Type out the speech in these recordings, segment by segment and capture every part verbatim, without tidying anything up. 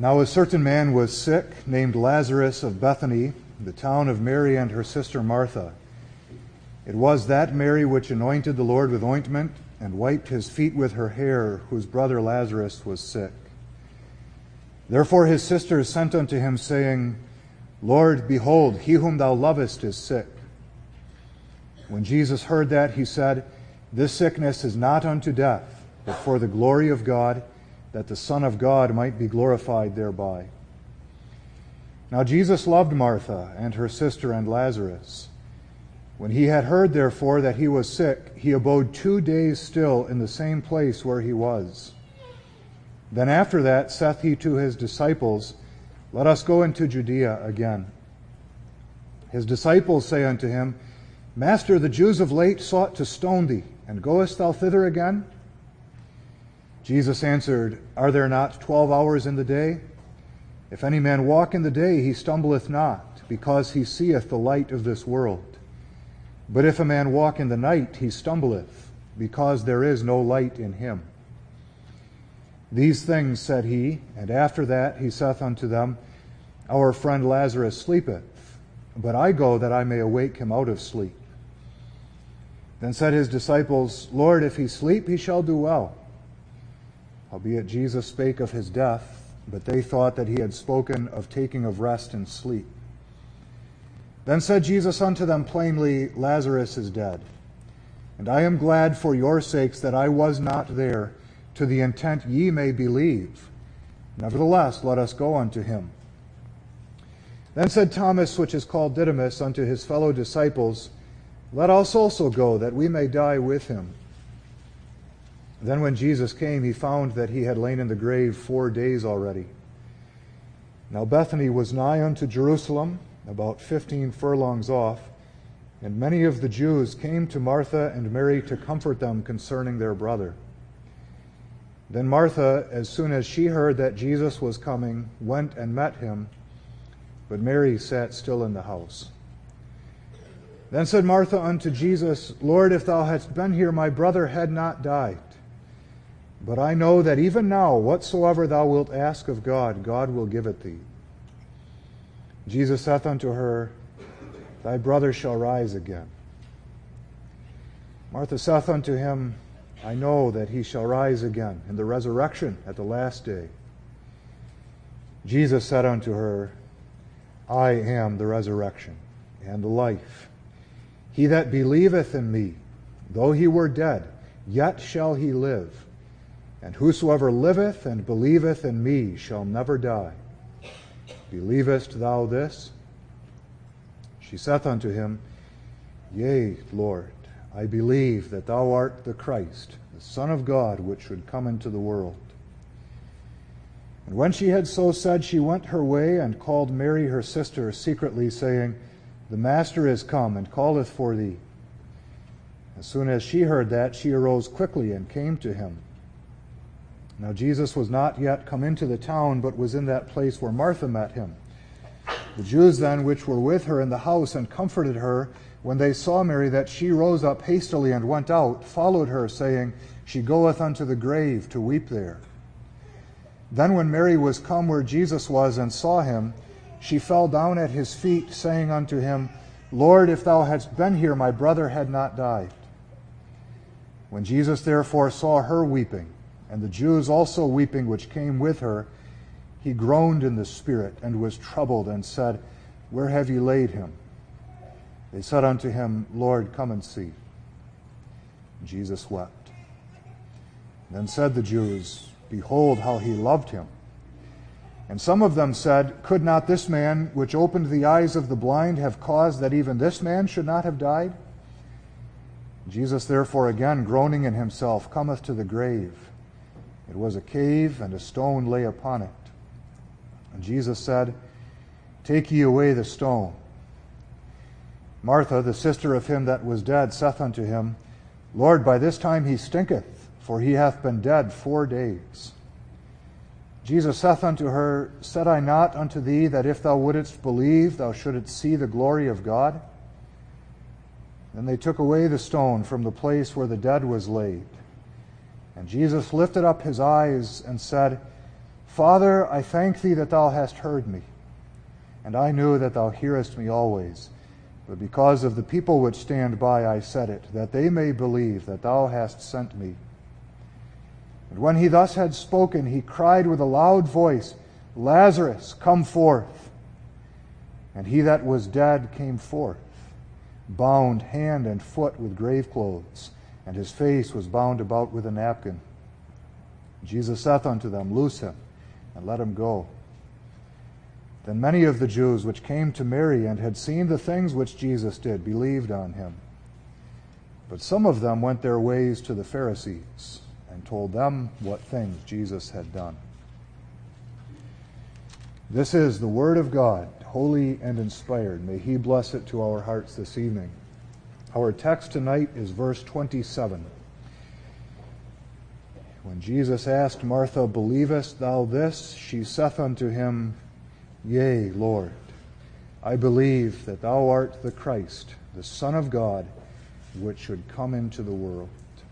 Now a certain man was sick, named Lazarus of Bethany, the town of Mary and her sister Martha. It was that Mary which anointed the Lord with ointment and wiped his feet with her hair, whose brother Lazarus was sick. Therefore his sisters sent unto him, saying, Lord, behold, he whom thou lovest is sick. When Jesus heard that, he said, This sickness is not unto death, but for the glory of God, that the Son of God might be glorified thereby. Now Jesus loved Martha and her sister and Lazarus. When he had heard, therefore, that he was sick, he abode two days still in the same place where he was. Then after that saith he to his disciples, Let us go into Judea again. His disciples say unto him, Master, the Jews of late sought to stone thee, and goest thou thither again? Jesus answered, Are there not twelve hours in the day? If any man walk in the day, he stumbleth not, because he seeth the light of this world. But if a man walk in the night, he stumbleth, because there is no light in him. These things said he, and after that he saith unto them, Our friend Lazarus sleepeth, but I go that I may awake him out of sleep. Then said his disciples, Lord, if he sleep, he shall do well. Howbeit Jesus spake of his death, but they thought that he had spoken of taking of rest and sleep. Then said Jesus unto them plainly, Lazarus is dead, and I am glad for your sakes that I was not there, to the intent ye may believe. Nevertheless, let us go unto him. Then said Thomas, which is called Didymus, unto his fellow disciples, Let us also go, that we may die with him. Then when Jesus came, he found that he had lain in the grave four days already. Now Bethany was nigh unto Jerusalem, about fifteen furlongs off, and many of the Jews came to Martha and Mary to comfort them concerning their brother. Then Martha, as soon as she heard that Jesus was coming, went and met him, but Mary sat still in the house. Then said Martha unto Jesus, Lord, if thou hadst been here, my brother had not died. But I know that even now, whatsoever thou wilt ask of God, God will give it thee. Jesus saith unto her, Thy brother shall rise again. Martha saith unto him, I know that he shall rise again in the resurrection at the last day. Jesus said unto her, I am the resurrection and the life. He that believeth in me, though he were dead, yet shall he live. And whosoever liveth and believeth in me shall never die. Believest thou this? She saith unto him, Yea, Lord, I believe that thou art the Christ, the Son of God, which should come into the world. And when she had so said, she went her way, and called Mary her sister secretly, saying, The Master is come, and calleth for thee. As soon as she heard that, she arose quickly and came to him. Now Jesus was not yet come into the town, but was in that place where Martha met him. The Jews then, which were with her in the house and comforted her, when they saw Mary, that she rose up hastily and went out, followed her, saying, She goeth unto the grave to weep there. Then when Mary was come where Jesus was, and saw him, she fell down at his feet, saying unto him, Lord, if thou hadst been here, my brother had not died. When Jesus therefore saw her weeping, and the Jews also weeping which came with her, he groaned in the spirit, and was troubled, and said, Where have ye laid him? They said unto him, Lord, come and see. Jesus wept. Then said the Jews, Behold how he loved him. And some of them said, Could not this man, which opened the eyes of the blind, have caused that even this man should not have died? Jesus therefore, again groaning in himself, cometh to the grave. It was a cave, and a stone lay upon it. And Jesus said, Take ye away the stone. Martha, the sister of him that was dead, saith unto him, Lord, by this time he stinketh, for he hath been dead four days. Jesus saith unto her, Said I not unto thee that if thou wouldest believe, thou shouldest see the glory of God? Then they took away the stone from the place where the dead was laid. And Jesus lifted up his eyes and said, Father, I thank thee that thou hast heard me, and I knew that thou hearest me always. But because of the people which stand by, I said it, that they may believe that thou hast sent me. And when he thus had spoken, he cried with a loud voice, Lazarus, come forth. And he that was dead came forth, bound hand and foot with grave clothes, and his face was bound about with a napkin. Jesus saith unto them, Loose him, and let him go. Then many of the Jews which came to Mary and had seen the things which Jesus did believed on him. But some of them went their ways to the Pharisees and told them what things Jesus had done. This is the word of God, holy and inspired. May he bless it to our hearts this evening. Our text tonight is verse twenty-seven. When Jesus asked Martha, Believest thou this? She saith unto him, Yea, Lord, I believe that thou art the Christ, the Son of God, which should come into the world.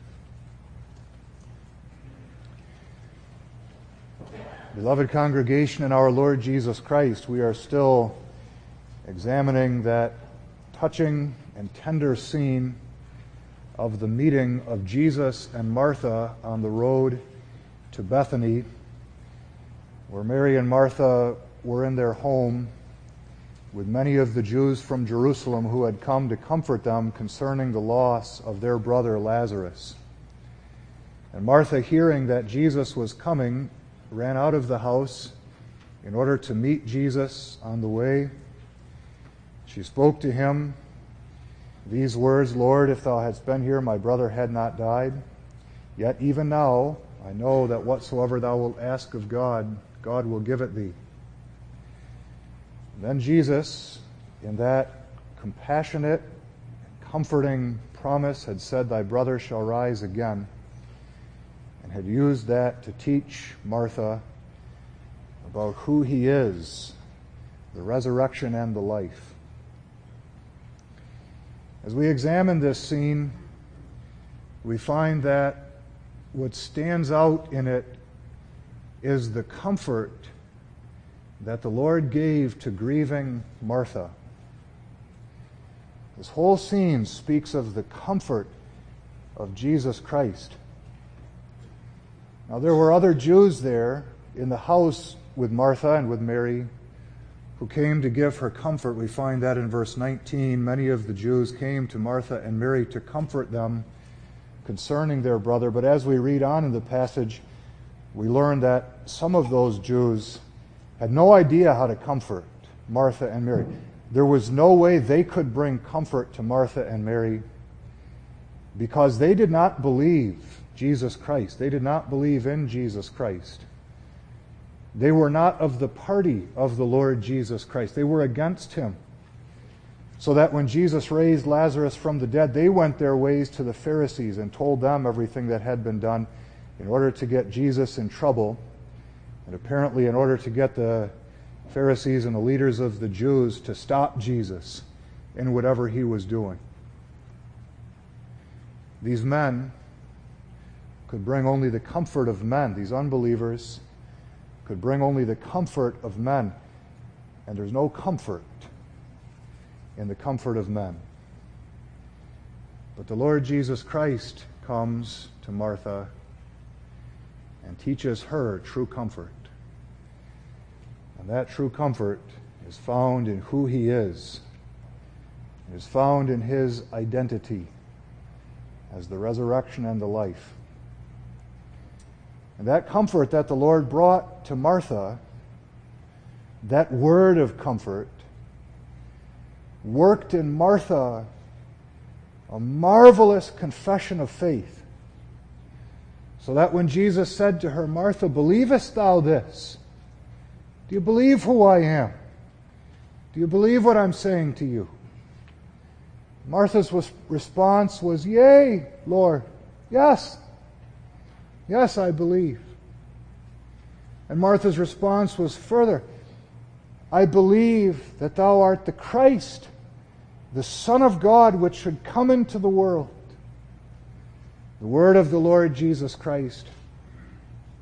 Beloved congregation in our Lord Jesus Christ, we are still examining that touching and tender scene of the meeting of Jesus and Martha on the road to Bethany, where Mary and Martha were in their home with many of the Jews from Jerusalem who had come to comfort them concerning the loss of their brother Lazarus. And Martha, hearing that Jesus was coming, ran out of the house in order to meet Jesus on the way. She spoke to him these words, Lord, if thou hadst been here, my brother had not died. Yet even now I know that whatsoever thou wilt ask of God, God will give it thee. And then Jesus, in that compassionate, comforting promise, had said, Thy brother shall rise again, and had used that to teach Martha about who he is, the resurrection and the life. As we examine this scene, we find that what stands out in it is the comfort that the Lord gave to grieving Martha. This whole scene speaks of the comfort of Jesus Christ. Now, there were other Jews there in the house with Martha and with Mary who came to give her comfort. We find that in verse nineteen. Many of the Jews came to Martha and Mary to comfort them concerning their brother. But as we read on in the passage, we learn that some of those Jews had no idea how to comfort Martha and Mary. There was no way they could bring comfort to Martha and Mary because they did not believe Jesus Christ. They did not believe in Jesus Christ. They were not of the party of the Lord Jesus Christ. They were against him. So that when Jesus raised Lazarus from the dead, they went their ways to the Pharisees and told them everything that had been done in order to get Jesus in trouble, and apparently in order to get the Pharisees and the leaders of the Jews to stop Jesus in whatever he was doing. These men could bring only the comfort of men. These unbelievers could bring only the comfort of men. And there's no comfort in the comfort of men. But the Lord Jesus Christ comes to Martha and teaches her true comfort. And that true comfort is found in who he is. It is found in his identity as the resurrection and the life. And that comfort that the Lord brought to Martha, that word of comfort, worked in Martha a marvelous confession of faith. So that when Jesus said to her, Martha, believest thou this? Do you believe who I am? Do you believe what I'm saying to you? Martha's response was, Yea, Lord, yes. Yes, I believe. And Martha's response was further, I believe that thou art the Christ, the Son of God, which should come into the world. The word of the Lord Jesus Christ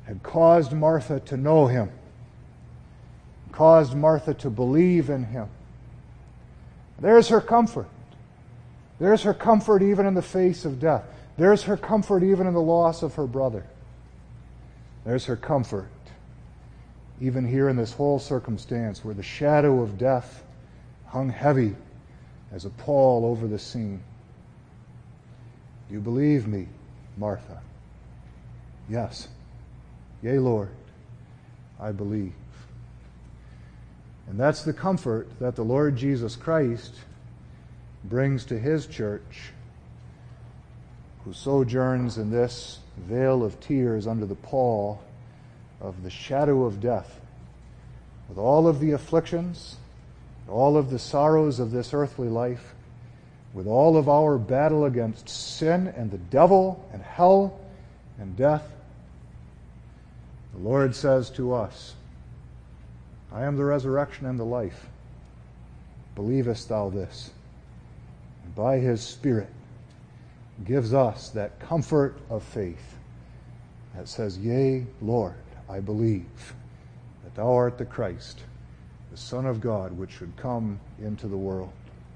had caused Martha to know him, caused Martha to believe in him. There's her comfort. There's her comfort even in the face of death. There's her comfort even in the loss of her brother. There's her comfort even here in this whole circumstance where the shadow of death hung heavy as a pall over the scene. You believe me, Martha? Yes. Yea, Lord, I believe. And that's the comfort that the Lord Jesus Christ brings to his church, who sojourns in this vale of tears under the pall of the shadow of death, with all of the afflictions, all of the sorrows of this earthly life, with all of our battle against sin and the devil and hell and death. The Lord says to us, I am the resurrection and the life. Believest thou this? And by his Spirit gives us that comfort of faith that says, Yea, Lord, I believe that thou art the Christ, the Son of God, which should come into the world.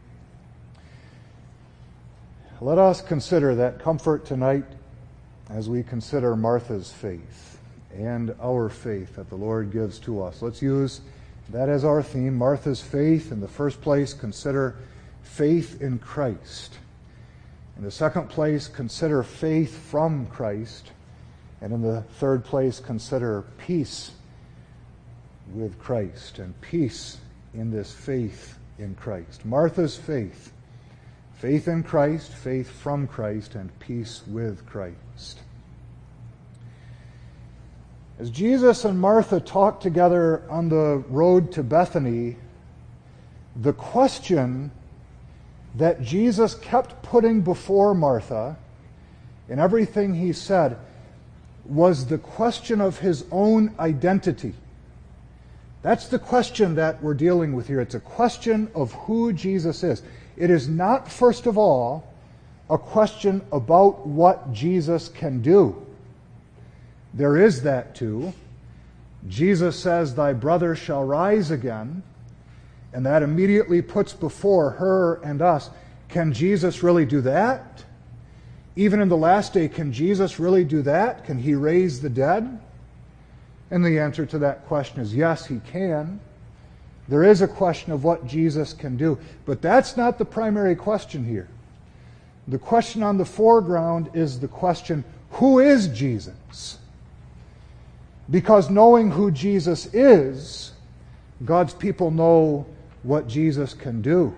Let us consider that comfort tonight as we consider Martha's faith and our faith that the Lord gives to us. Let's use that as our theme, Martha's faith. In the first place, consider faith in Christ. In the second place, consider faith from Christ. And in the third place, consider peace with Christ and peace in this faith in Christ. Martha's faith. Faith in Christ, faith from Christ, and peace with Christ. As Jesus and Martha talked together on the road to Bethany, the question that Jesus kept putting before Martha in everything he said was the question of his own identity. That's the question that we're dealing with here. It's a question of who Jesus is. It is not, first of all, a question about what Jesus can do. There is that too. Jesus says, Thy brother shall rise again. And that immediately puts before her and us, can Jesus really do that? Even in the last day, can Jesus really do that? Can he raise the dead? And the answer to that question is yes, he can. There is a question of what Jesus can do. But that's not the primary question here. The question on the foreground is the question, who is Jesus? Because knowing who Jesus is, God's people know what Jesus can do.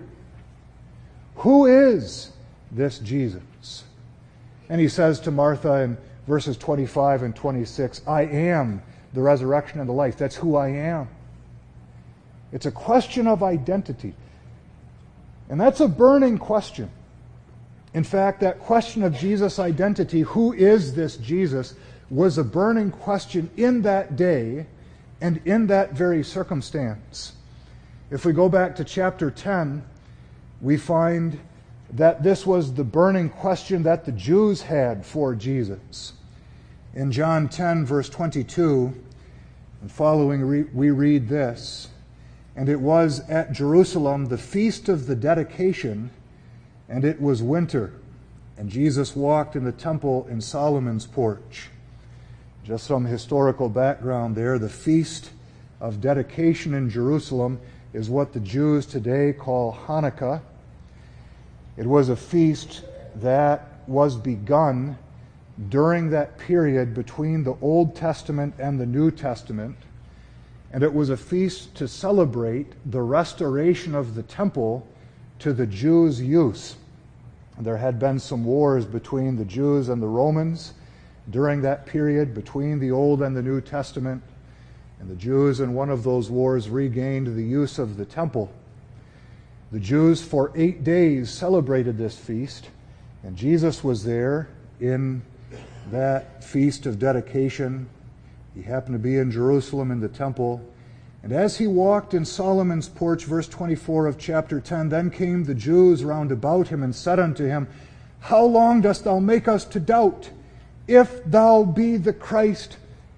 Who is this Jesus? And he says to Martha in verses twenty-five and twenty-six, I am the resurrection and the life. That's who I am. It's a question of identity. And that's a burning question. In fact, that question of Jesus' identity, who is this Jesus, was a burning question in that day and in that very circumstance. If we go back to chapter ten, we find that this was the burning question that the Jews had for Jesus. In John ten, verse twenty-two, and following, we read this, And it was at Jerusalem the feast of the dedication, and it was winter, and Jesus walked in the temple in Solomon's porch. Just some historical background there. The feast of dedication in Jerusalem is what the Jews today call Hanukkah. It was a feast that was begun during that period between the Old Testament and the New Testament. And it was a feast to celebrate the restoration of the temple to the Jews' use. There had been some wars between the Jews and the Romans during that period, between the Old and the New Testament. And the Jews in one of those wars regained the use of the temple. The Jews for eight days celebrated this feast, and Jesus was there in that feast of dedication. He happened to be in Jerusalem in the temple. And as he walked in Solomon's porch, verse twenty-four of chapter ten, then came the Jews round about him and said unto him, How long dost thou make us to doubt? If thou be the Christ,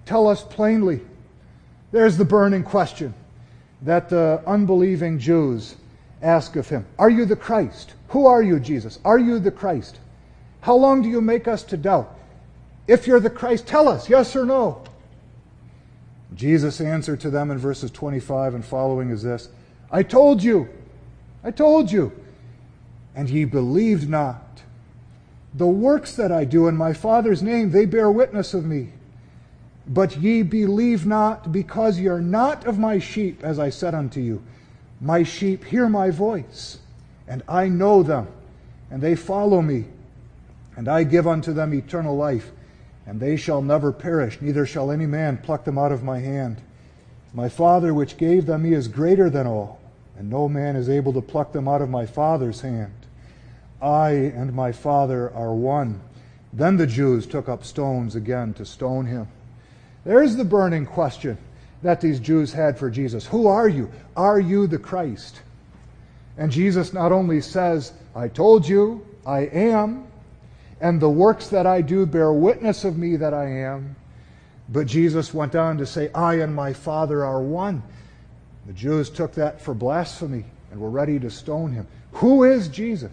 Tell us plainly. There's the burning question that the unbelieving Jews ask of him. Are you the Christ? Who are you, Jesus? Are you the Christ? How long do you make us to doubt? If you're the Christ, tell us, yes or no. Jesus answered to them in verses twenty-five and following is this, I told you, I told you, and ye believed not. The works that I do in my Father's name, they bear witness of me. But ye believe not, because ye are not of my sheep, as I said unto you. My sheep hear my voice, and I know them, and they follow me. And I give unto them eternal life, and they shall never perish, neither shall any man pluck them out of my hand. My Father which gave them me is greater than all, and no man is able to pluck them out of my Father's hand. I and my Father are one. Then the Jews took up stones again to stone him. There's the burning question that these Jews had for Jesus. Who are you? Are you the Christ? And Jesus not only says, I told you, I am, and the works that I do bear witness of me that I am, but Jesus went on to say, I and my Father are one. The Jews took that for blasphemy and were ready to stone him. Who is Jesus?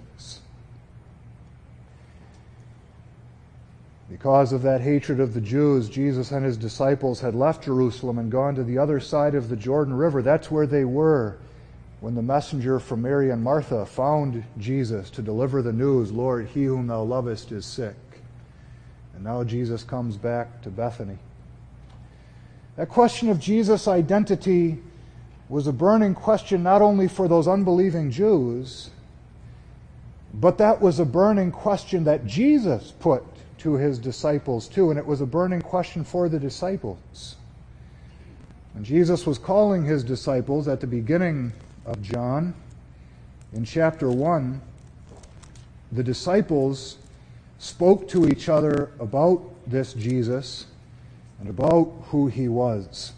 Because of that hatred of the Jews, Jesus and his disciples had left Jerusalem and gone to the other side of the Jordan River. That's where they were when the messenger from Mary and Martha found Jesus to deliver the news, Lord, he whom thou lovest is sick. And now Jesus comes back to Bethany. That question of Jesus' identity was a burning question not only for those unbelieving Jews, but that was a burning question that Jesus put to his disciples too, and it was a burning question for the disciples. When Jesus was calling his disciples at the beginning of John, in chapter one, the disciples spoke to each other about this Jesus and about who he was.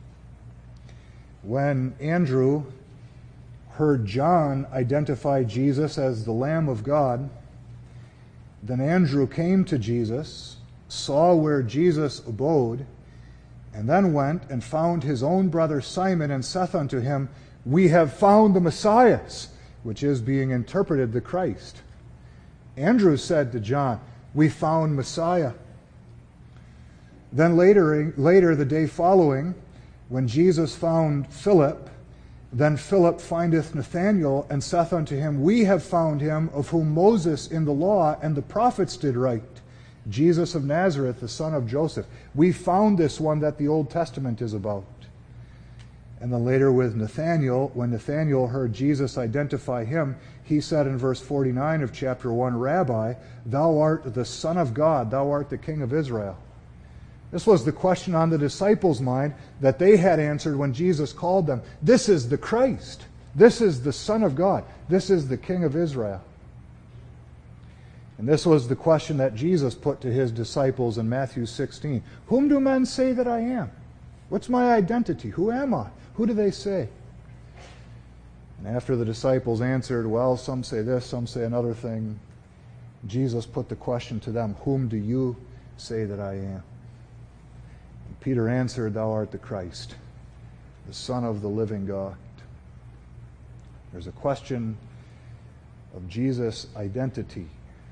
When Andrew heard John identify Jesus as the Lamb of God, then Andrew came to Jesus, saw where Jesus abode, and then went and found his own brother Simon and saith unto him, We have found the Messiah, which is being interpreted the Christ. Andrew said to John, We found Messiah. Then later, later the day following, when Jesus found Philip, then Philip findeth Nathanael, and saith unto him, We have found him, of whom Moses in the law and the prophets did write, Jesus of Nazareth, the son of Joseph. We found this one that the Old Testament is about. And then later with Nathanael, when Nathanael heard Jesus identify him, he said in verse forty-nine of chapter one, Rabbi, thou art the Son of God, thou art the King of Israel. This was the question on the disciples' mind that they had answered when Jesus called them. This is the Christ. This is the Son of God. This is the King of Israel. And this was the question that Jesus put to his disciples in Matthew sixteen. Whom do men say that I am? What's my identity? Who am I? Who do they say? And after the disciples answered, well, some say this, some say another thing, Jesus put the question to them, whom do you say that I am? And Peter answered, thou art the Christ, the Son of the living God. There's a question of Jesus' identity.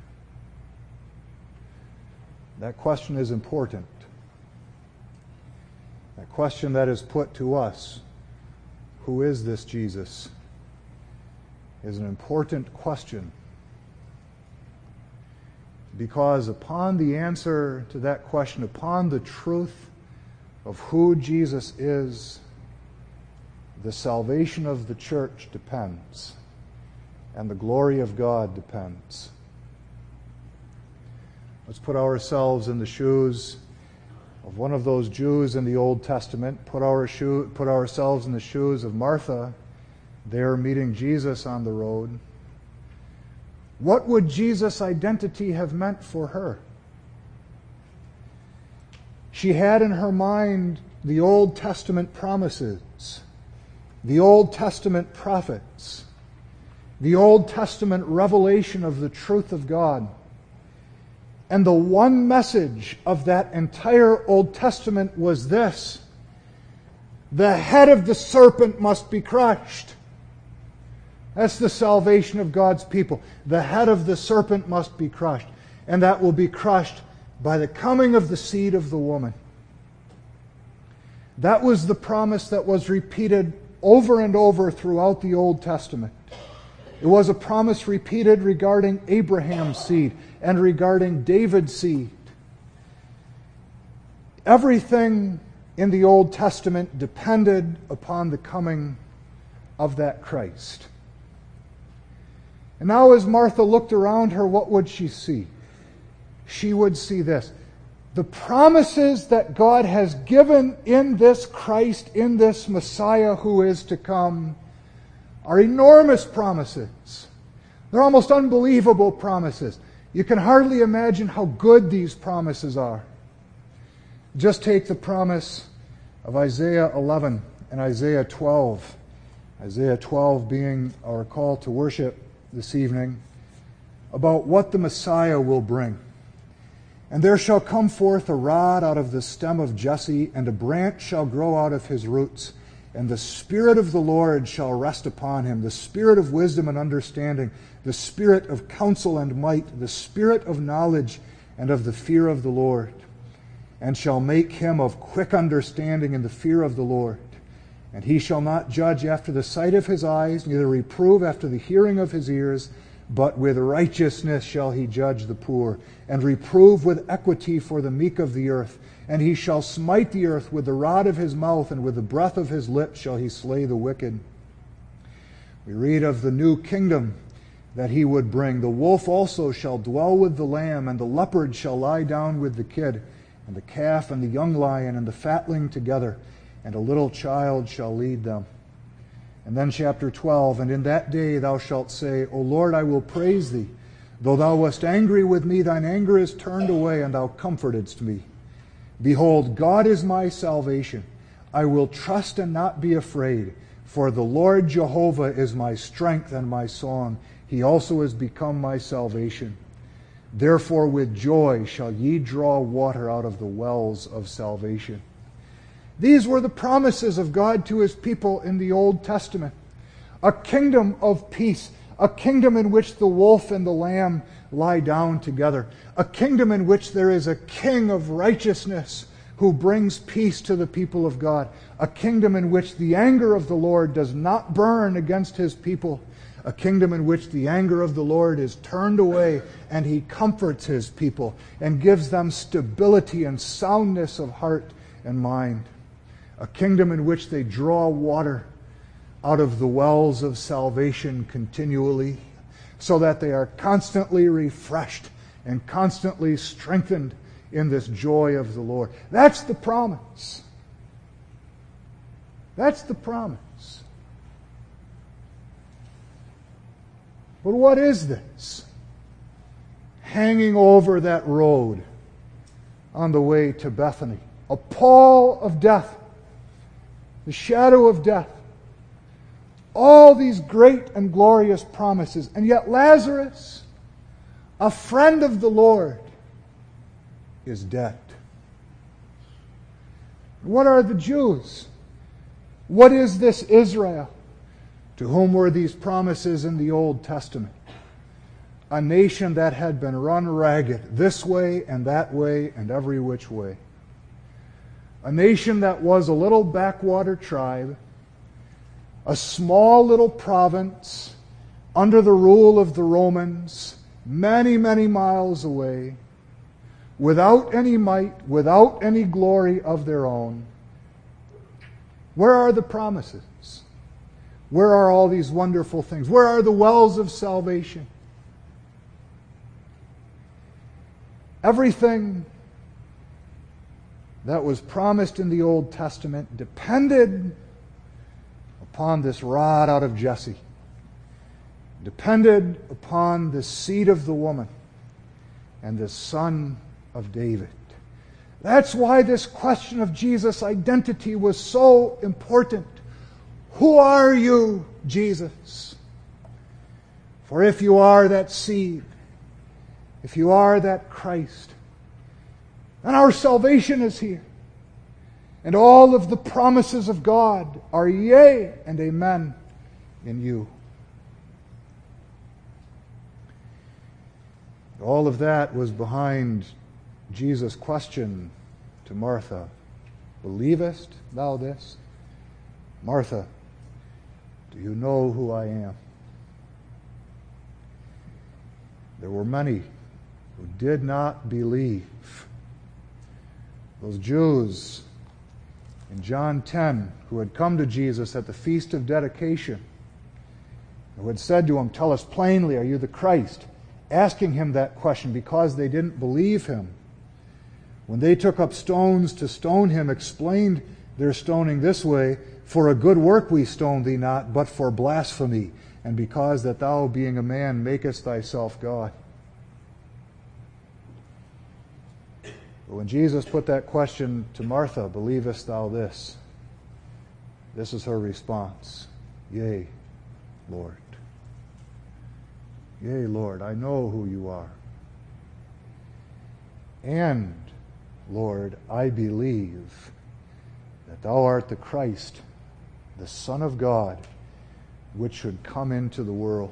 That question is important. That question that is put to us, who is this Jesus, is an important question. Because upon the answer to that question, upon the truth of who Jesus is, the salvation of the church depends, and the glory of God depends. Let's put ourselves in the shoes of one of those Jews in the Old Testament, put our shoe, put ourselves in the shoes of Martha, there meeting Jesus on the road. What would Jesus' identity have meant for her? She had in her mind the Old Testament promises, the Old Testament prophets, the Old Testament revelation of the truth of God. And the one message of that entire Old Testament was this: the head of the serpent must be crushed. That's the salvation of God's people. The head of the serpent must be crushed. And that will be crushed by the coming of the seed of the woman. That was the promise that was repeated over and over throughout the Old Testament. It was a promise repeated regarding Abraham's seed and regarding David's seed. Everything in the Old Testament depended upon the coming of that Christ. And now as Martha looked around her, what would she see? She would see this: the promises that God has given in this Christ, in this Messiah who is to come, are enormous promises. They're almost unbelievable promises. You can hardly imagine how good these promises are. Just take the promise of Isaiah eleven and Isaiah twelve. Isaiah twelve being our call to worship this evening, about what the Messiah will bring. And there shall come forth a rod out of the stem of Jesse, and a branch shall grow out of his roots. And the Spirit of the Lord shall rest upon him, the Spirit of wisdom and understanding, the Spirit of counsel and might, the Spirit of knowledge and of the fear of the Lord. And shall make him of quick understanding in the fear of the Lord. And he shall not judge after the sight of his eyes, neither reprove after the hearing of his ears, but with righteousness shall he judge the poor, and reprove with equity for the meek of the earth. And he shall smite the earth with the rod of his mouth, and with the breath of his lips shall he slay the wicked. We read of the new kingdom that he would bring. The wolf also shall dwell with the lamb, and the leopard shall lie down with the kid, and the calf and the young lion and the fatling together, and a little child shall lead them. And then chapter twelve, and in that day thou shalt say, O Lord, I will praise thee. Though thou wast angry with me, thine anger is turned away, and thou comfortedst me. Behold, God is my salvation. I will trust and not be afraid, for the Lord Jehovah is my strength and my song. He also has become my salvation. Therefore with joy shall ye draw water out of the wells of salvation. These were the promises of God to his people in the Old Testament. A kingdom of peace, a kingdom in which the wolf and the lamb lie down together, a kingdom in which there is a king of righteousness who brings peace to the people of God, a kingdom in which the anger of the Lord does not burn against his people, a kingdom in which the anger of the Lord is turned away and he comforts his people and gives them stability and soundness of heart and mind. A kingdom in which they draw water out of the wells of salvation continually, so that they are constantly refreshed and constantly strengthened in this joy of the Lord. That's the promise. That's the promise. But what is this? Hanging over that road on the way to Bethany. A pall of death. The shadow of death. All these great and glorious promises. And yet Lazarus, a friend of the Lord, is dead. What are the Jews? What is this Israel? To whom were these promises in the Old Testament? A nation that had been run ragged this way and that way and every which way. A nation that was a little backwater tribe, a small little province under the rule of the Romans, many, many miles away, without any might, without any glory of their own. Where are the promises? Where are all these wonderful things? Where are the wells of salvation? Everything that was promised in the Old Testament depended upon this rod out of Jesse, depended upon the seed of the woman and the son of David. That's why this question of Jesus' identity was so important. Who are you, Jesus? For if you are that seed, if you are that Christ, then our salvation is here. And all of the promises of God are yea and amen in you. All of that was behind Jesus' question to Martha. Believest thou this? Martha, do you know who I am? There were many who did not believe. Those Jews in John ten who had come to Jesus at the Feast of Dedication, who had said to him, "Tell us plainly, are you the Christ?" asking him that question because they didn't believe him. When they took up stones to stone him, explained their stoning this way, "For a good work we stone thee not, but for blasphemy, and because that thou, being a man, makest thyself God." But when Jesus put that question to Martha, "Believest thou this?" this is her response, "Yea, Lord. Yea, Lord, I know who you are. And, Lord, I believe that thou art the Christ, the Son of God, which should come into the world."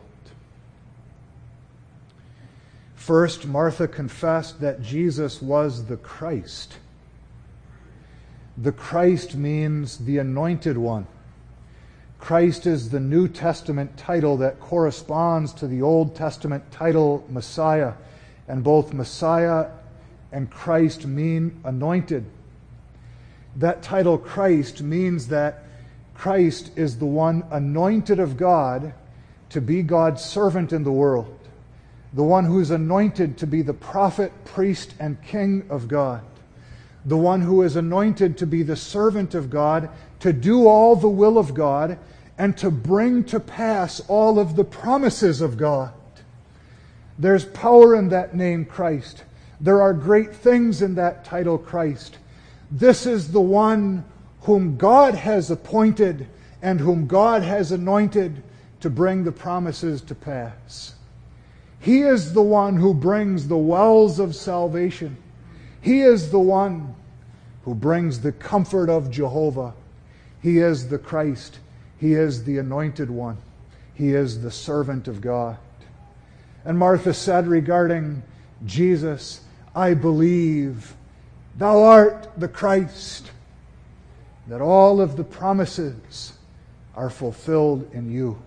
First, Martha confessed that Jesus was the Christ. The Christ means the Anointed One. Christ is the New Testament title that corresponds to the Old Testament title Messiah. And both Messiah and Christ mean anointed. That title Christ means that Christ is the one anointed of God to be God's servant in the world. The one who is anointed to be the prophet, priest, and king of God. The one who is anointed to be the servant of God, to do all the will of God, and to bring to pass all of the promises of God. There's power in that name Christ. There are great things in that title Christ. This is the one whom God has appointed and whom God has anointed to bring the promises to pass. He is the one who brings the wells of salvation. He is the one who brings the comfort of Jehovah. He is the Christ. He is the Anointed One. He is the servant of God. And Martha said regarding Jesus, "I believe thou art the Christ, that all of the promises are fulfilled in you."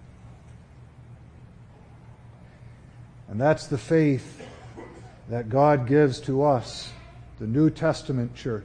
And that's the faith that God gives to us, the New Testament church.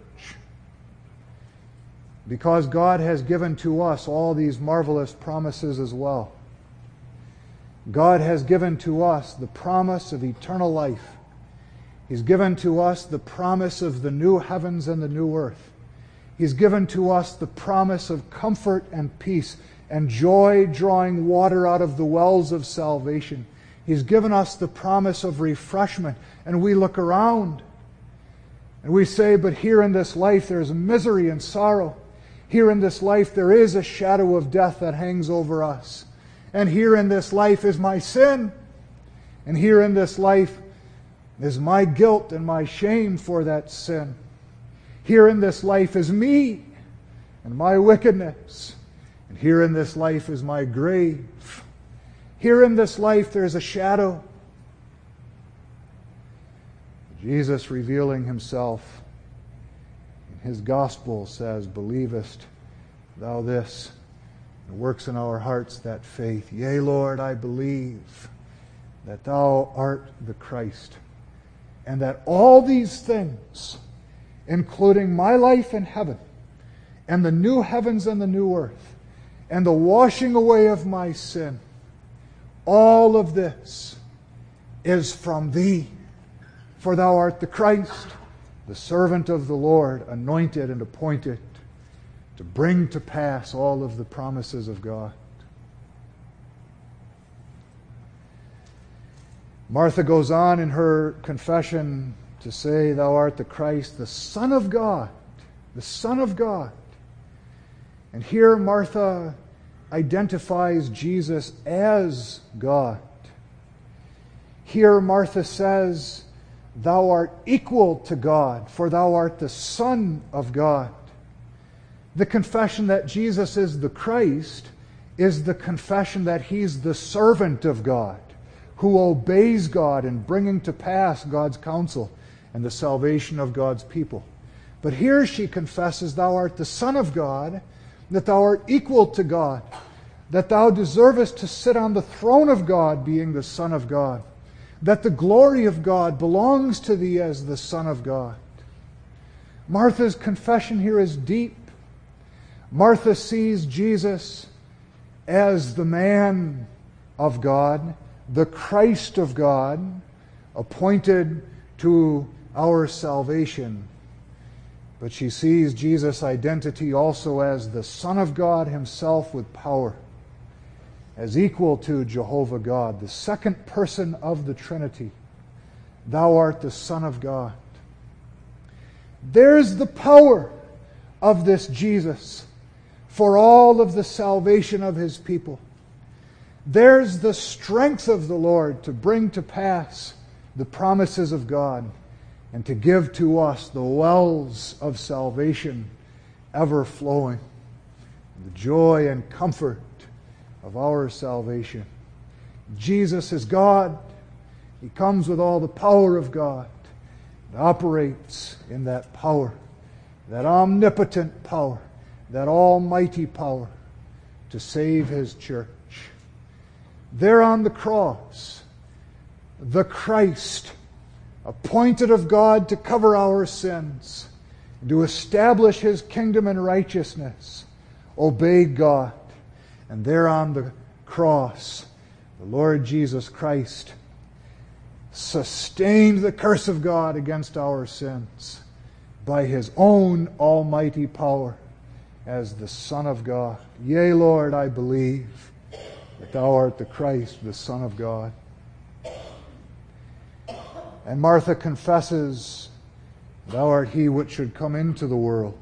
Because God has given to us all these marvelous promises as well. God has given to us the promise of eternal life. He's given to us the promise of the new heavens and the new earth. He's given to us the promise of comfort and peace and joy drawing water out of the wells of salvation. He's given us the promise of refreshment. And we look around and we say, but here in this life there's misery and sorrow. Here in this life there is a shadow of death that hangs over us. And here in this life is my sin. And here in this life is my guilt and my shame for that sin. Here in this life is me and my wickedness. And here in this life is my grave. Here in this life there is a shadow. Jesus, revealing himself in his gospel, says, "Believest thou this?" And works in our hearts that faith. "Yea, Lord, I believe that thou art the Christ, and that all these things, including my life in heaven, and the new heavens and the new earth, and the washing away of my sin, all of this is from thee. For thou art the Christ, the servant of the Lord, anointed and appointed to bring to pass all of the promises of God." Martha goes on in her confession to say, "Thou art the Christ, the Son of God," the Son of God. And here Martha identifies Jesus as God. Here Martha says, "Thou art equal to God, for thou art the Son of God." The confession that Jesus is the Christ is the confession that He's the servant of God, who obeys God in bringing to pass God's counsel and the salvation of God's people. But here she confesses, "Thou art the Son of God, that thou art equal to God, that thou deservest to sit on the throne of God, being the Son of God, that the glory of God belongs to thee as the Son of God." Martha's confession here is deep. Martha sees Jesus as the man of God, the Christ of God, appointed to our salvation. But she sees Jesus' identity also as the Son of God Himself with power, as equal to Jehovah God, the second person of the Trinity. Thou art the Son of God. There's the power of this Jesus for all of the salvation of His people. There's the strength of the Lord to bring to pass the promises of God and to give to us the wells of salvation ever flowing, the joy and comfort of our salvation. Jesus is God. He comes with all the power of God and operates in that power, that omnipotent power, that almighty power to save His church. There on the cross, the Christ, appointed of God to cover our sins, to establish His kingdom and righteousness, obeyed God. And there on the cross, the Lord Jesus Christ sustained the curse of God against our sins by His own almighty power as the Son of God. Yea, Lord, I believe that Thou art the Christ, the Son of God. And Martha confesses, "Thou art He which should come into the world."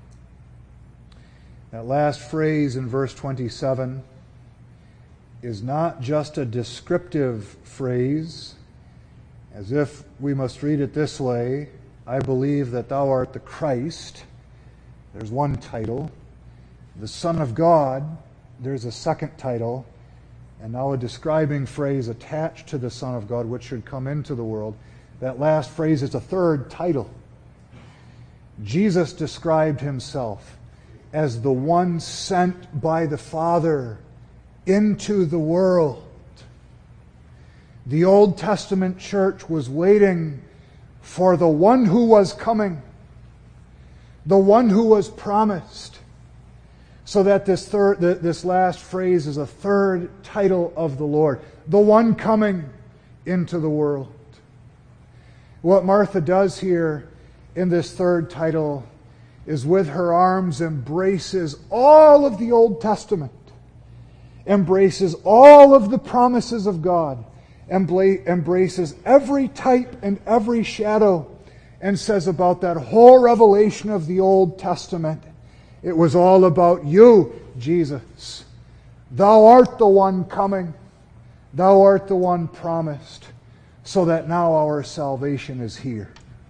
That last phrase in verse twenty-seven is not just a descriptive phrase, as if we must read it this way: I believe that Thou art the Christ. There's one title. The Son of God, there's a second title. And now a describing phrase attached to the Son of God, which should come into the world. That last phrase is a third title. Jesus described Himself as the one sent by the Father into the world. The Old Testament church was waiting for the one who was coming, the one who was promised, so that this third, this last phrase is a third title of the Lord, the one coming into the world. What Martha does here in this third title is, with her arms, embraces all of the Old Testament, embraces all of the promises of God, embraces every type and every shadow, and says about that whole revelation of the Old Testament, it was all about you, Jesus. Thou art the one coming. Thou art the one promised, so that now our salvation is here.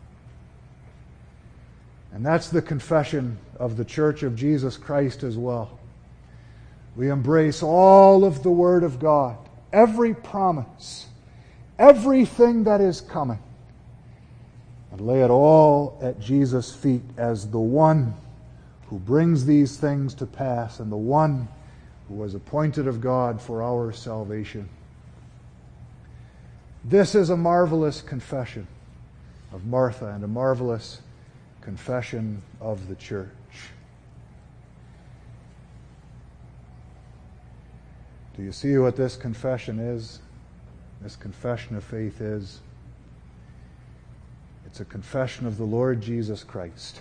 And that's the confession of the Church of Jesus Christ as well. We embrace all of the Word of God, every promise, everything that is coming, and lay it all at Jesus' feet as the one who brings these things to pass and the one who was appointed of God for our salvation. This is a marvelous confession of Martha and a marvelous confession of the church. Do you see what this confession is? This confession of faith is? It's a confession of the Lord Jesus Christ.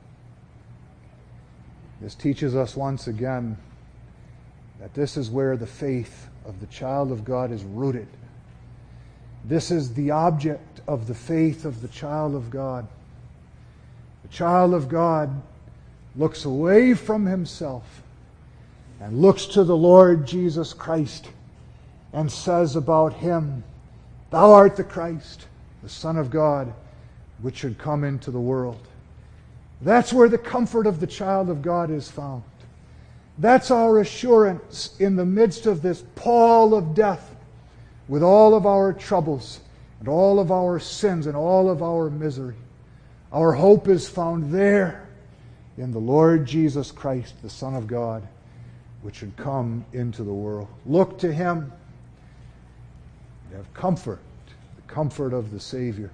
This teaches us once again that this is where the faith of the child of God is rooted. This is the object of the faith of the child of God. The child of God looks away from himself and looks to the Lord Jesus Christ and says about Him Thou art the Christ, the Son of God, which should come into the world. That's where the comfort of the child of God is found. That's our assurance in the midst of this pall of death, with all of our troubles and all of our sins and all of our misery. Our hope is found there in the Lord Jesus Christ, the Son of God, which should come into the world. Look to Him and have comfort, the comfort of the Savior.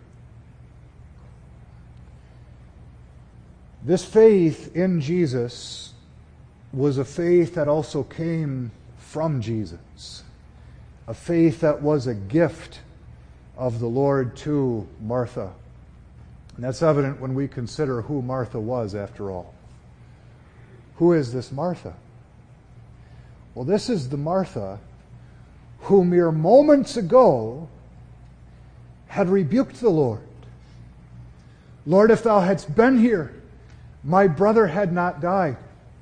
This faith in Jesus was a faith that also came from Jesus, a faith that was a gift of the Lord to Martha. And that's evident when we consider who Martha was, after all. Who is this Martha? Well, this is the Martha who mere moments ago had rebuked the Lord. Lord, if thou hadst been here, my brother had not died.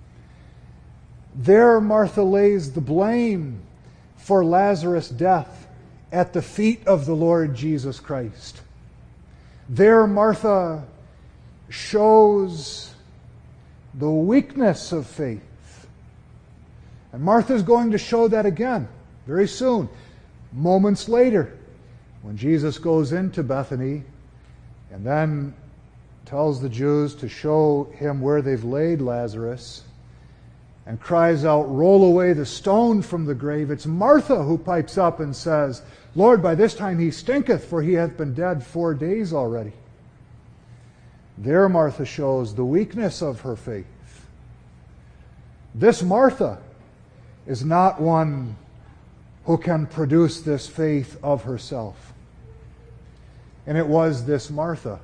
There Martha lays the blame for Lazarus' death at the feet of the Lord Jesus Christ. There Martha shows the weakness of faith. And Martha's going to show that again very soon. Moments later, when Jesus goes into Bethany and then tells the Jews to show him where they've laid Lazarus and cries out, "Roll away the stone from the grave," it's Martha who pipes up and says, "Lord, by this time he stinketh, for he hath been dead four days already." There Martha shows the weakness of her faith. This Martha is not one who can produce this faith of herself. And it was this Martha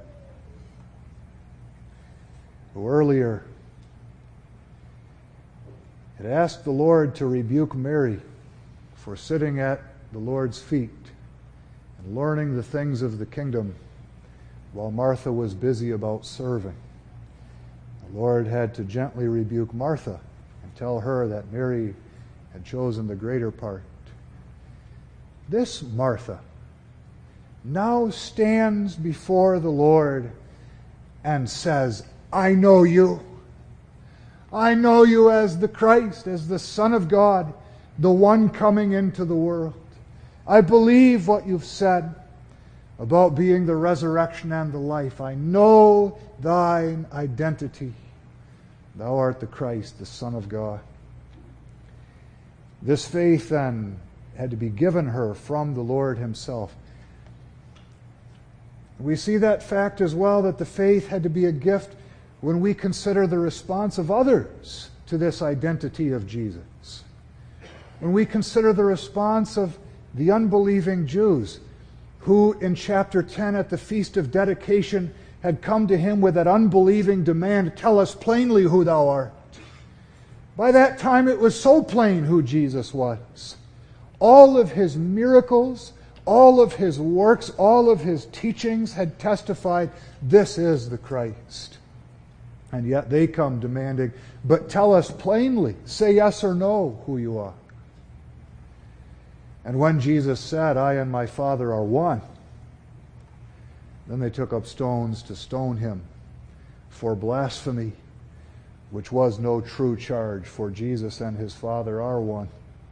who earlier had asked the Lord to rebuke Mary for sitting at the Lord's feet and learning the things of the kingdom while Martha was busy about serving. The Lord had to gently rebuke Martha and tell her that Mary had chosen the greater part. This Martha now stands before the Lord and says, "I know you. I know you as the Christ, as the Son of God, the one coming into the world. I believe what you've said about being the resurrection and the life. I know thine identity. Thou art the Christ, the Son of God." This faith then had to be given her from the Lord Himself. We see that fact as well, that the faith had to be a gift when we consider the response of others to this identity of Jesus. When we consider the response of the unbelieving Jews, who in chapter ten at the Feast of Dedication had come to Him with that unbelieving demand, "Tell us plainly who thou art." By that time it was so plain who Jesus was. All of His miracles, all of His works, all of His teachings had testified, this is the Christ. And yet they come demanding, "But tell us plainly, say yes or no who you are." And when Jesus said, "I and my Father are one," then they took up stones to stone Him for blasphemy, which was no true charge, for Jesus and His Father are one.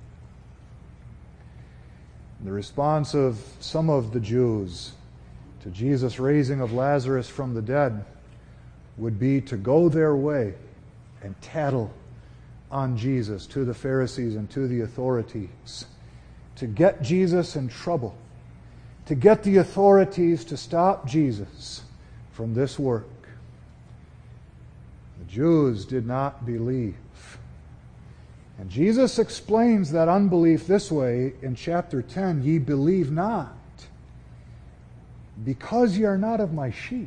The response of some of the Jews to Jesus' raising of Lazarus from the dead would be to go their way and tattle on Jesus to the Pharisees and to the authorities, to get Jesus in trouble, to get the authorities to stop Jesus from this work. The Jews did not believe. And Jesus explains that unbelief this way in chapter ten, "Ye believe not, because ye are not of my sheep."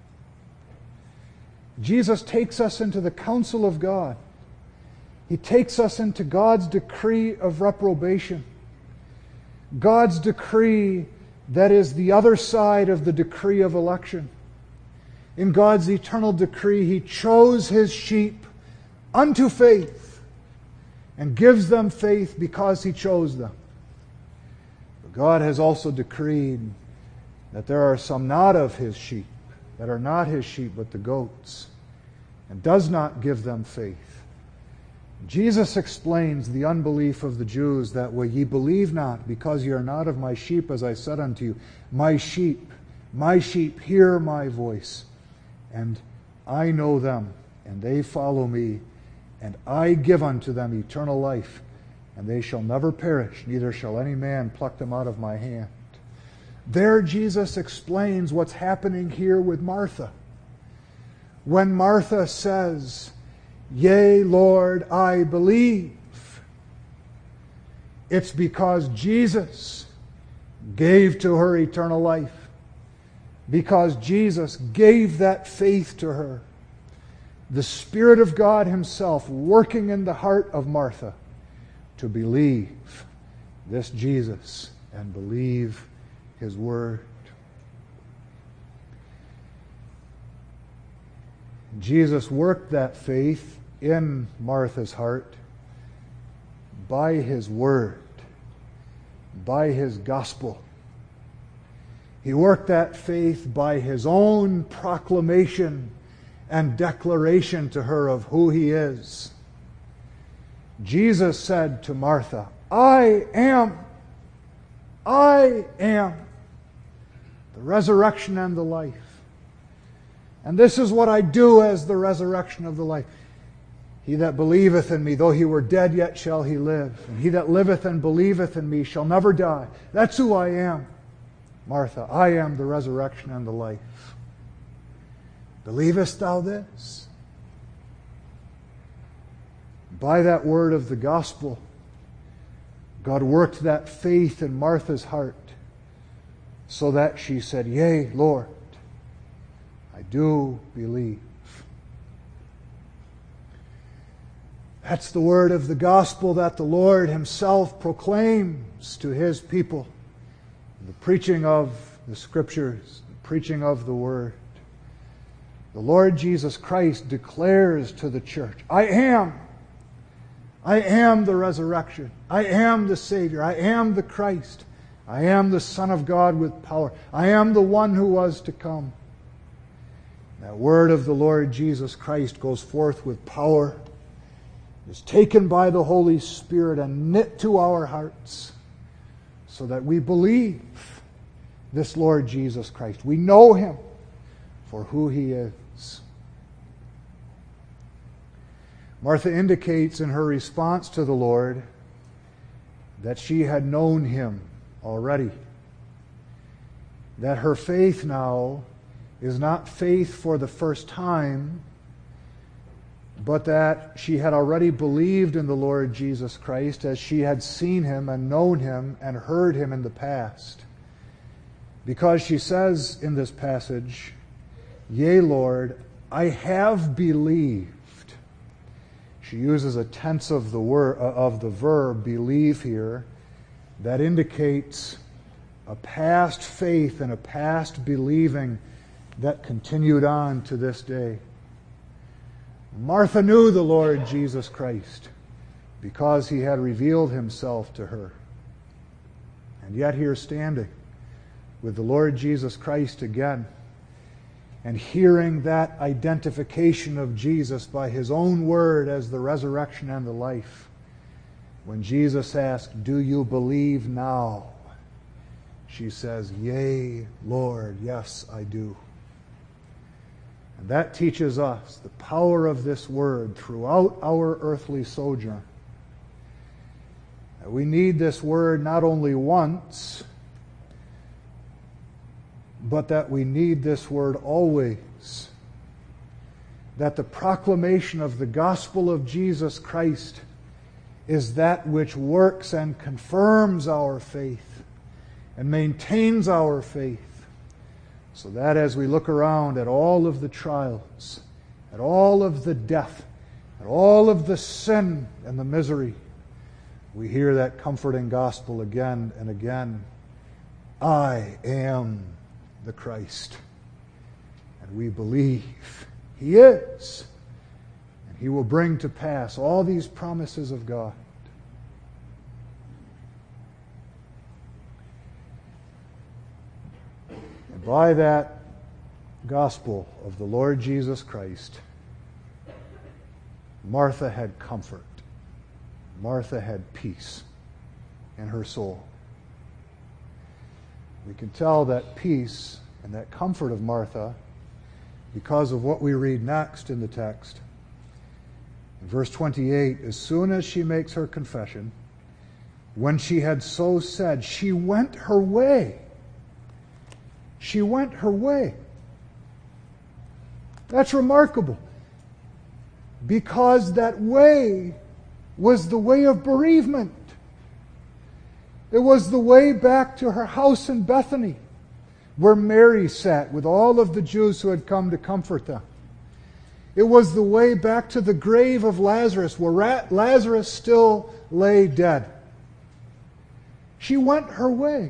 Jesus takes us into the counsel of God. He takes us into God's decree of reprobation. God's decree that is the other side of the decree of election. In God's eternal decree, He chose His sheep unto faith and gives them faith because He chose them. God has also decreed that there are some not of His sheep, that are not His sheep but the goats, and does not give them faith. Jesus explains the unbelief of the Jews that way. Ye believe not, because ye are not of my sheep, as I said unto you. My sheep, my sheep hear my voice, and I know them, and they follow me, and I give unto them eternal life, and they shall never perish, neither shall any man pluck them out of my hand. There Jesus explains what's happening here with Martha. When Martha says, Yea, Lord, I believe, it's because Jesus gave to her eternal life, because Jesus gave that faith to her. The Spirit of God Himself working in the heart of Martha to believe this Jesus and believe His Word. Jesus worked that faith in Martha's heart by His Word, by His gospel. He worked that faith by His own proclamation and declaration to her of who He is. Jesus said to Martha, I am, I am the resurrection and the life. And this is what I do as the resurrection of the life. He that believeth in me, though he were dead, yet shall he live. And he that liveth and believeth in me shall never die. That's who I am, Martha. I am the resurrection and the life. Believest thou this? By that word of the gospel, God worked that faith in Martha's heart so that she said, Yea, Lord, I do believe. That's the word of the gospel that the Lord Himself proclaims to His people. The preaching of the Scriptures, the preaching of the Word. The Lord Jesus Christ declares to the church, I am. I am the resurrection. I am the Savior. I am the Christ. I am the Son of God with power. I am the one who was to come. That word of the Lord Jesus Christ goes forth with power, is taken by the Holy Spirit and knit to our hearts so that we believe this Lord Jesus Christ. We know Him for who He is. Martha indicates in her response to the Lord that she had known Him already. That her faith now is not faith for the first time, but that she had already believed in the Lord Jesus Christ as she had seen Him and known Him and heard Him in the past. Because she says in this passage, Yea, Lord, I have believed. She uses a tense of the word of the verb believe here that indicates a past faith and a past believing that continued on to this day. Martha knew the Lord Jesus Christ because He had revealed Himself to her. And yet here standing with the Lord Jesus Christ again and hearing that identification of Jesus by His own word as the resurrection and the life, when Jesus asked, Do you believe now? She says, Yea, Lord, yes, I do. And that teaches us the power of this word throughout our earthly sojourn. We need this word not only once, but that we need this word always. That the proclamation of the gospel of Jesus Christ is that which works and confirms our faith and maintains our faith. So that as we look around at all of the trials, at all of the death, at all of the sin and the misery, we hear that comforting gospel again and again. I am the Christ. And we believe He is. And He will bring to pass all these promises of God. by that gospel of the Lord Jesus Christ, Martha had comfort. Martha had peace in her soul. We can tell that peace and that comfort of Martha because of what we read next in the text. In verse twenty-eight, as soon as she makes her confession, when she had so said, she went her way. She went her way. That's remarkable, because that way was the way of bereavement. It was the way back to her house in Bethany, where Mary sat with all of the Jews who had come to comfort them. It was the way back to the grave of Lazarus, where Lazarus still lay dead. She went her way.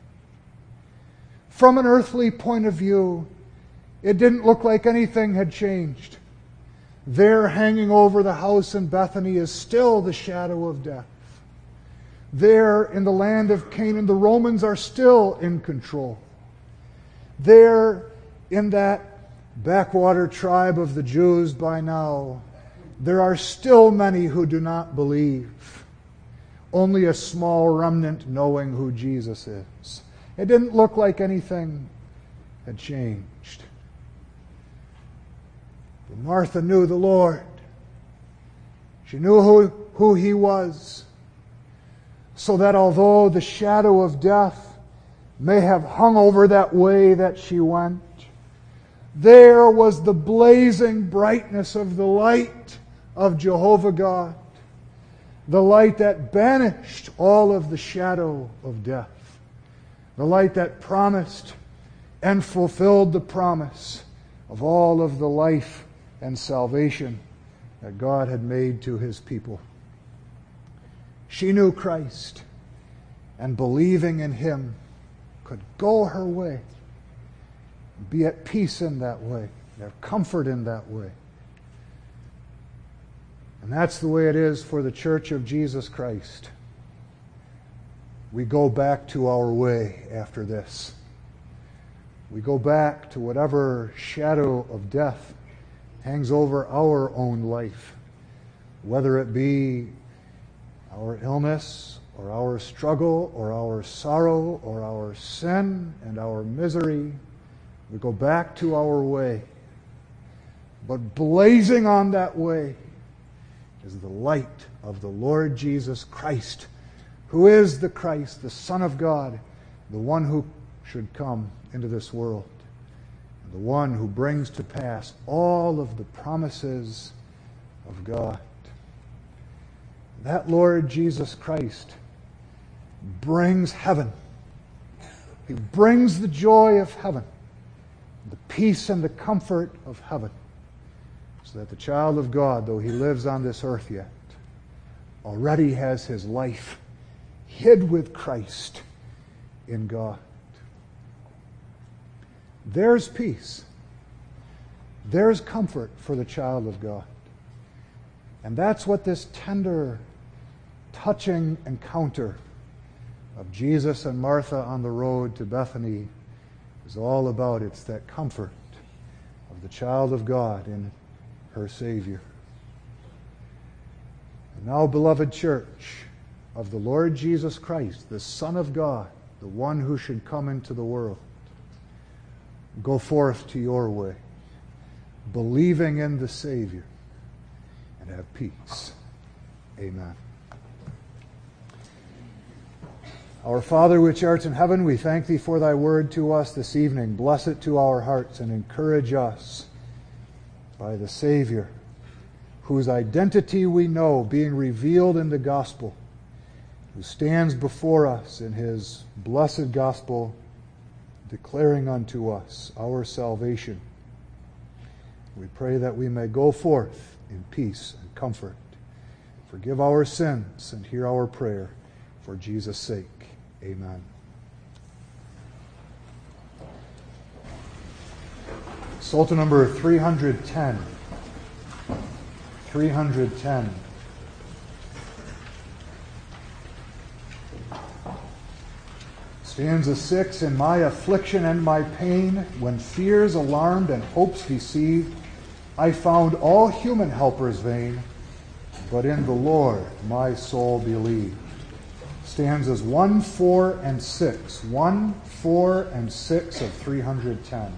From an earthly point of view, it didn't look like anything had changed. There, hanging over the house in Bethany, is still the shadow of death. There, in the land of Canaan, the Romans are still in control. There, in that backwater tribe of the Jews by now, there are still many who do not believe. Only a small remnant knowing who Jesus is. It didn't look like anything had changed. But Martha knew the Lord. She knew who, who He was. So that although the shadow of death may have hung over that way that she went, there was the blazing brightness of the light of Jehovah God, the light that banished all of the shadow of death, the light that promised and fulfilled the promise of all of the life and salvation that God had made to His people. She knew Christ, and believing in Him could go her way, be at peace in that way, have comfort in that way. And that's the way it is for the Church of Jesus Christ. We go back to our way after this. We go back to whatever shadow of death hangs over our own life, whether it be our illness or our struggle or our sorrow or our sin and our misery. We go back to our way. But blazing on that way is the light of the Lord Jesus Christ, who is the Christ, the Son of God, the one who should come into this world, and the one who brings to pass all of the promises of God. That Lord Jesus Christ brings heaven. He brings the joy of heaven, the peace and the comfort of heaven, so that the child of God, though he lives on this earth yet, already has his life hid with Christ in God. There's peace. There's comfort for the child of God. And that's what this tender, touching encounter of Jesus and Martha on the road to Bethany is all about. It's that comfort of the child of God in her Savior. And now, beloved church of the Lord Jesus Christ, the Son of God, the one who should come into the world, go forth to your way, believing in the Savior, and have peace. Amen. Our Father which art in heaven, we thank Thee for Thy word to us this evening. Bless it to our hearts and encourage us by the Savior, whose identity we know being revealed in the gospel, who stands before us in His blessed gospel, declaring unto us our salvation. We pray that we may go forth in peace and comfort. Forgive our sins and hear our prayer for Jesus' sake. Amen. Psalter number three hundred ten. three hundred ten. Stanza six, in my affliction and my pain, when fears alarmed and hopes deceived, I found all human helpers vain, but in the Lord my soul believed. Stanzas one, four, and six. one, four, and six of three hundred ten.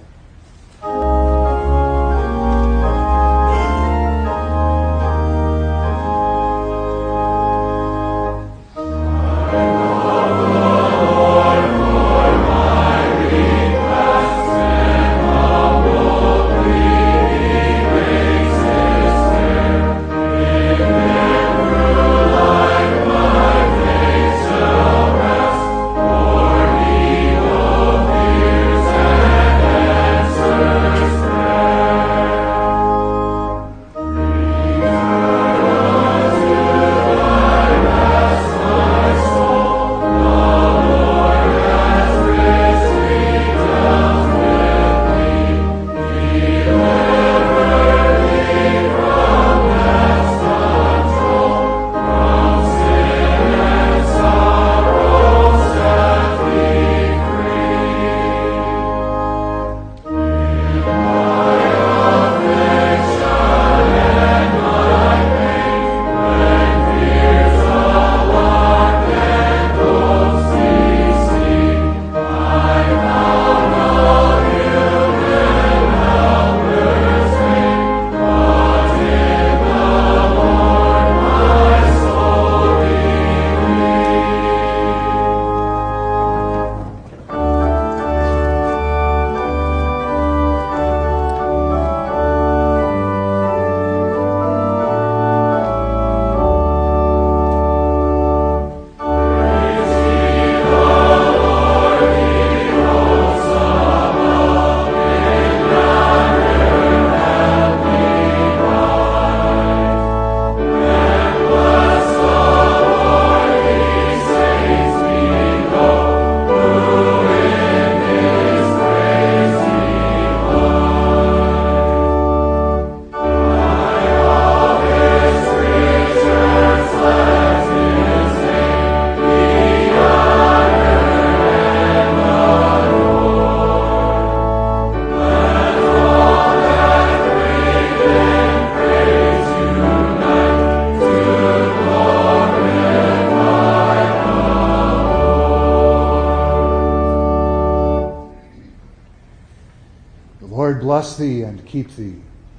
Bless thee and keep thee.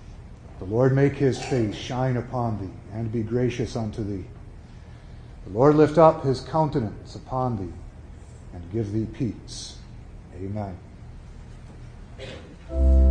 The Lord make his face shine upon thee and be gracious unto thee. The Lord lift up his countenance upon thee and give thee peace. Amen.